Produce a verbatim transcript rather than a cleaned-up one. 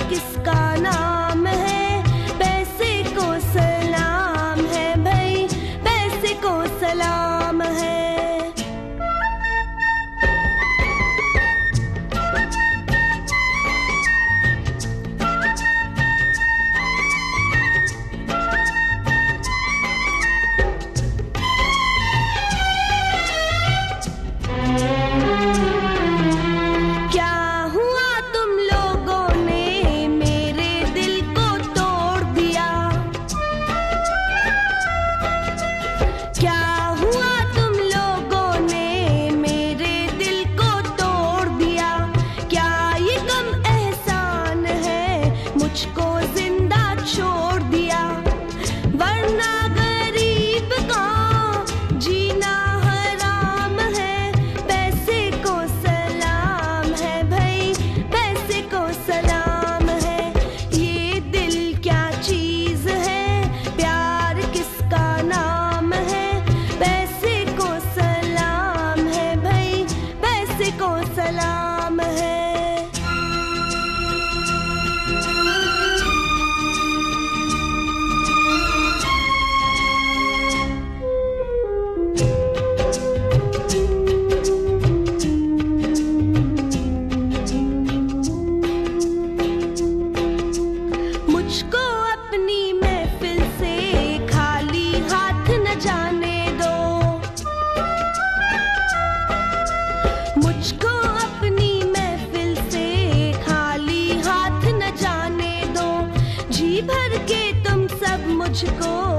किसका नाम है, पैसे को सलाम है भाई, पैसे को सलाम है। मुझको जिंदा छोड़ दिया, वरना गरीब का जीना हराम है। पैसे को सलाम है भाई, पैसे को सलाम है। ये दिल क्या चीज है, प्यार किसका नाम है, पैसे को सलाम है भाई, पैसे को सलाम है। मुझको अपनी महफिल से खाली हाथ न जाने दो, मुझको अपनी महफिल से खाली हाथ न जाने दो। जी भर के तुम सब मुझको